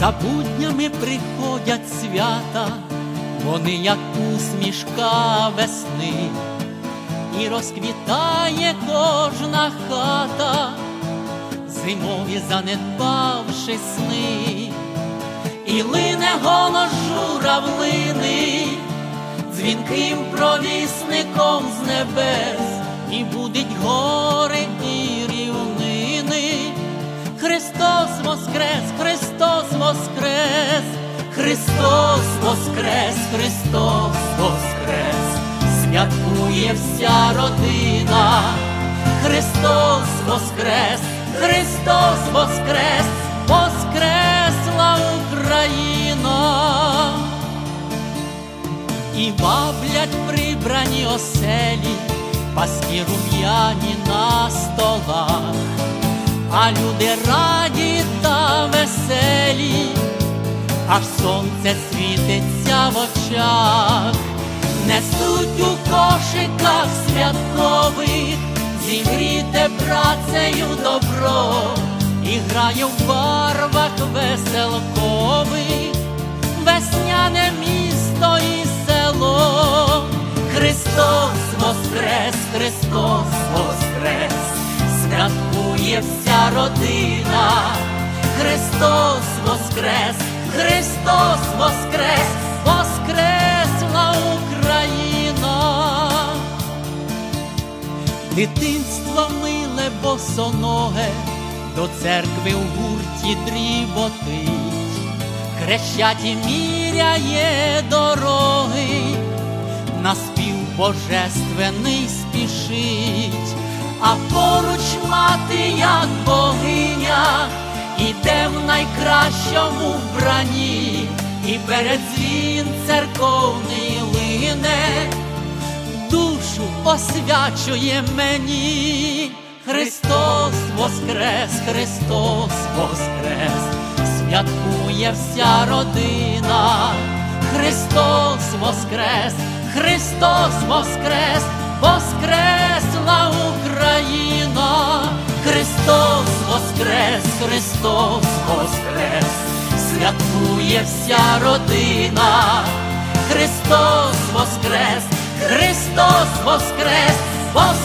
За буднями приходять свята, вони як усмішка весни, і розквітає кожна хата, зимові занедбавши сни. І лине голос журавлини дзвінким провісником з небес, і будить гори і рівнини. Христос воскрес, Христос воскрес, Христос воскрес, Христос воскрес, святкує вся родина. Христос воскрес, Христос воскрес, воскресла Україна. І ваблять прибрані оселі, паски рум'яні на столах, а люди раді та веселі, аж сонце світиться в очах. Несуть у кошиках святкових зігріте працею добро, і грає в барвах веселкових весняне місто і село. Христос воскрес, Христос воскрес, святкує вся родина. Христос воскрес, Христос воскрес, воскресла Україна. Дитинство миле босоноге до церкви в гурті дріботить, хрещать і міряє дороги, на спів божественний спішить. А поруч мати, як богиня, іде в найкращому вбранні, і передзвін церковний лине, душу освячує мені. Христос воскрес, Христос воскрес, святкує вся родина. Христос воскрес, Христос воскрес, воскресла Україна. Христос воскрес, Христос воскрес, святкує вся родина. Христос воскрес, Христос воскрес, воскресла